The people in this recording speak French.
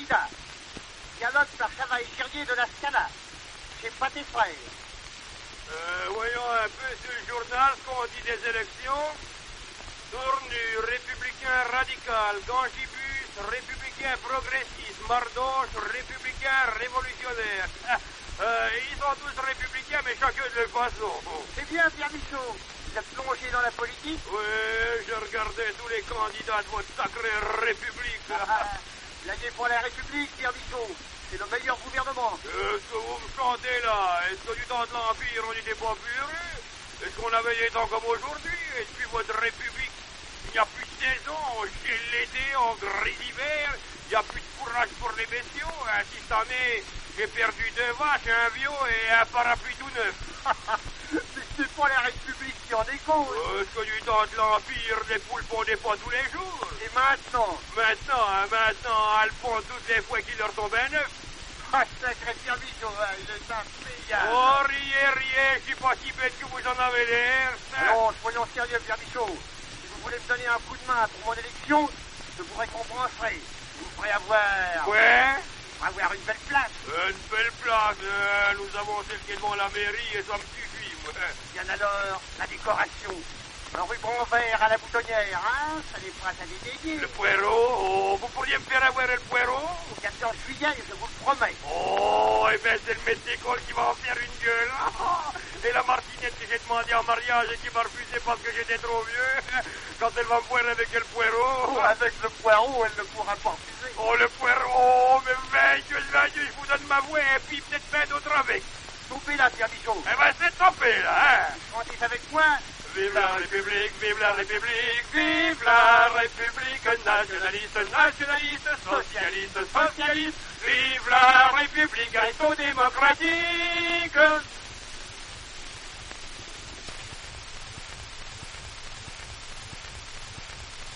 candidat. Dialogue par Chavaille Chirier de la Scala. Chez Pâté Frères. Voyons un peu sur le journal ce qu'on dit des élections. Tournu, républicain radical, Gangibus, républicain progressiste, Mardoche, républicain révolutionnaire. Ils sont tous républicains, mais chacun de leur façon. C'est bien, Pierre Michaud. Vous êtes plongé dans la politique? Oui, je regardais tous les candidats de votre sacrée république. Blaguez pour la République, Pierre Michaud. C'est le meilleur gouvernement. Qu'est-ce que vous me chantez là? Est-ce que du temps de l'Empire, on n'était pas purés? Est-ce qu'on avait des temps comme aujourd'hui? Et depuis votre République, il n'y a plus de saison, on gèle l'été, on grise l'hiver, il n'y a plus de fourrage pour les bestiaux. Ainsi, cette année, j'ai perdu 2 vaches, un viol et un parapluie tout neuf. Mais c'est pas la République qui en découle. Est-ce que du temps de l'Empire, les poules pondaient pas tous les jours? Et maintenant? Maintenant, elles pondent toutes les fois qu'il leur tombe un œuf. Ah, sacré Pierre Michaud, il est un payable. Oh, riez, je suis pas si bête que vous en avez l'air. Non, soyons sérieux, Pierre Michaud. Si vous voulez me donner un coup de main pour mon élection, je vous récompenserai. Vous me ferez avoir... Ouais? Avoir une belle place. Une belle place. Nous avons celle qui est devant la mairie et ça me suffit. Bien alors, la décoration. Un ruban vert à la boutonnière, hein? Ça les fera à dédaigner. Le poireau? Oh, vous pourriez me faire avoir le poireau? Au 14 juillet, je vous le promets. Oh, eh bien, c'est le maître d'école qui va en faire une gueule. Et la martinette que j'ai demandé en mariage et qui m'a refusé parce que j'étais trop vieux. Quand elle va me voir avec le poireau. Oh, avec le poireau, elle ne pourra pas refuser. Oh, le poireau, mais veille, je vous donne ma voix et puis peut-être bien d'autres avec. Tombez là, Pierre Michaud. Eh ben, c'est tombé là, hein. Chantez avec moi. Vive la République, vive la République, vive la République nationaliste, nationaliste, socialiste, socialiste, vive la République, démocratique.